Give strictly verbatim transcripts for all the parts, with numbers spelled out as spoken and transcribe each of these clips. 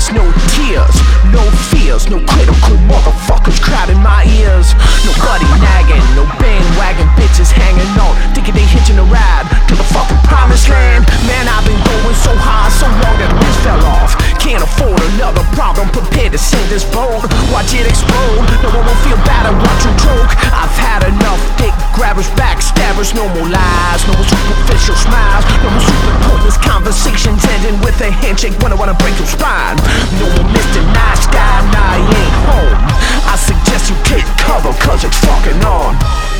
tears, no tears, no fears, no critical motherfuckers crowding my ears. Nobody nagging, no bandwagon bitches hanging on, thinking they hitching a ride to the fucking promised land. Man, I've been going so high, so long that wheels fell off. Can't afford another problem, prepared to sink this boat. Watch it explode, no one will feel bad and watch you choke. I've had enough dick grabbers, backstabbers, no more lies, no more superficial smiles, no more super pointless conversations ending with a handshake when I wanna break your spine. No more Mister Nice Guy, nah, he ain't home. I suggest you take cover, cause it's fucking on.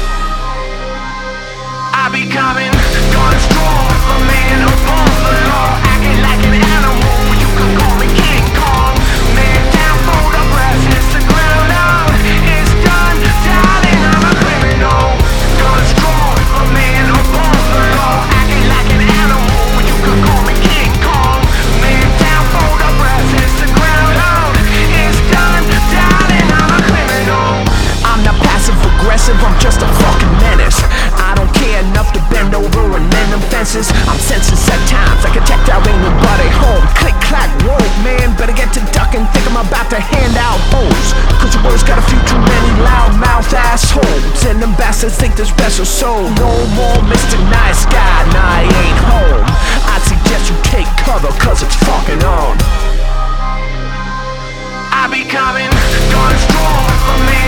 I be coming, going strong, a man above the law, acting like an animal, you can call me King Kong. Man down for the breath, hits the ground on, it's done, darling, I'm a criminal. Going strong, a man above the law, acting like an animal, you can call me King Kong. Man down for the breath, hits the ground on, it's done, darling, I'm a criminal. I'm not passive aggressive, I'm just a fucking menace. I don't care enough to bend over and mend them fences. I'm sensing set times, like a projectile, ain't nobody home. Click, clack, whoa, man, better get to ducking. Think I'm about to hand out hoes, cause your words got a few too many loudmouth assholes, and them bastards think they're special, so no more Mister Nice Guy, nah, he ain't home. I suggest you take cover, cause it's fucking on. I be coming, going strong for me.